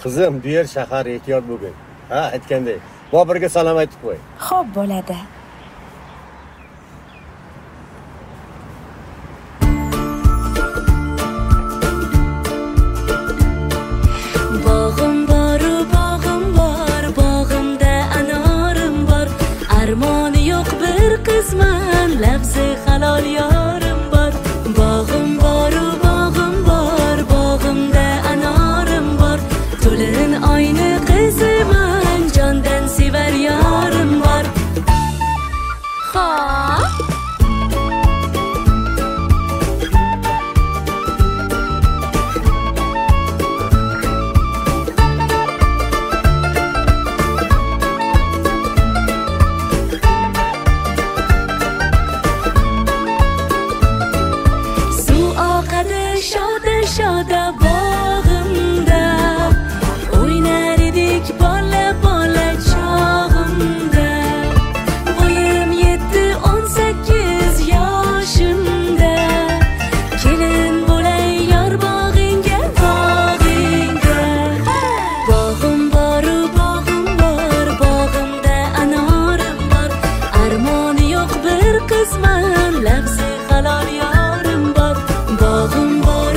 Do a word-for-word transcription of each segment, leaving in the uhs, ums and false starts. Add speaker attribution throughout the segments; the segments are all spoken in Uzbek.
Speaker 1: Qizim, bu yer shahar, ehtiyot bo'lgin. Ha, aytgandek. Bobirga salom aytib qo'y.
Speaker 2: Xo'p, bo'ladi.
Speaker 3: Bog'im bor, bog'im bor, bog'imda anorim bor. Armoni yo'q bir qizman, lafzi halol yorim bor. Bog'im bor, bog'im bor, bog'imda anorim bor. To'lin oyni qiziman, jondan sevar yorim bor. Xo'p. Shoda bog'imda o'ynar edik bola bola chog'imda. Bo'yim yetti o'n sakkiz yoshimda. Kelin bo'lay yor bog'ingga bog'ingga. Bog'im bor, bog'im bor, bog'imda anorim bor. Armoni yo'q bir qizman, lafzi halol yorim bor. Bog'im bor,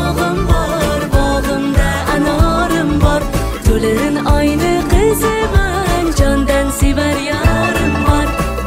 Speaker 3: to'lin oyni qiziman, jondan sevar yorim bor.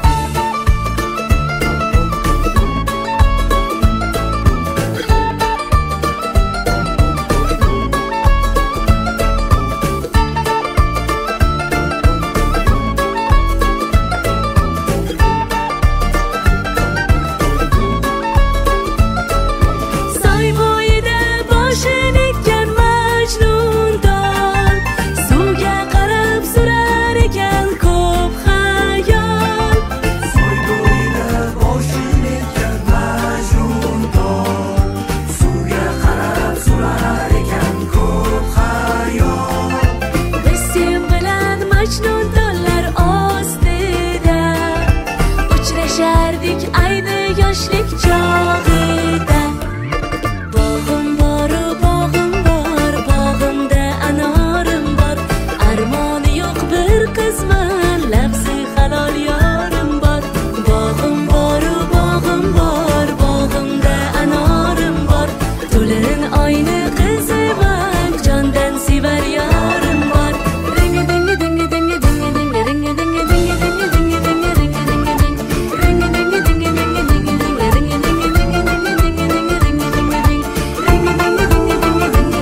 Speaker 3: Soy bo'yida boshini ekkan Majnun dol, suvga qarab surar ekan ko'p xayol.
Speaker 4: Soy bo'yida boshini ekkan Majnun dol, suvga qarab surar ekan ko'p xayol.
Speaker 3: Biz sen bilan Majnun dollar ostida uchrashardik ayni yoshlik chog'ida. Bog'im bor, bog'im bor, bog'imda anorim bor. Armoni yo'q bir qizman, lafzi halol yorim bor. Bog'im bor, bog'im bor, bog'imda anorim bor. To'lin oyni qiziman, jondan sevar yorim bor. Ringi dingi dingi dingi dingi dingi ringi dingi dingi dingi dingi dingi ringi dingi dingi ringi dingi dingi dingi dingi dingi ringi dingi dingi dingi dingi dingi ringi dingi dingi ringi dingi dingi dingi dingi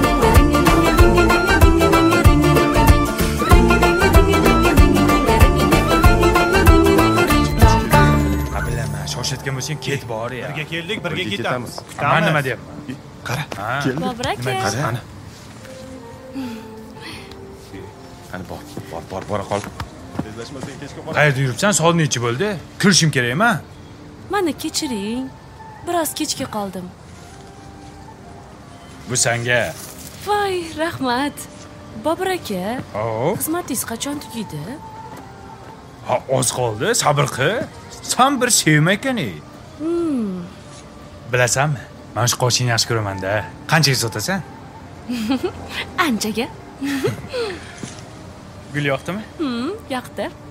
Speaker 5: Bilaman, shoshayotgan bo'lsang ket bor ya.
Speaker 6: Birga keldik, birga ketamiz.
Speaker 5: Men nima deyapman?
Speaker 6: Qara,
Speaker 5: keldik.
Speaker 3: Bobur aka.
Speaker 6: Qara, ana. Ana bor, bor, bor, bora qol. Tezlashmasang kechga qol.
Speaker 5: Qayerda yuribsan? Soat necha bo'ldi? Kirishim kerakmi?
Speaker 2: Mani kechiring. Biroz kechga qoldim.
Speaker 5: Bu senga.
Speaker 2: Voy, rahmat. Bobur aka,
Speaker 5: Hop.
Speaker 2: xizmatingiz qachon tugaydi?
Speaker 5: Ha, oz qoldi, sabr qil. Sen bir sevma ekan-ey. Bilasanmi? Men shu qoshingni yaxshi ko'raman-da. Qanchaga sotasan?
Speaker 2: Anchaga.
Speaker 5: Gul yoqdimi?
Speaker 2: Hmm, yoqdi.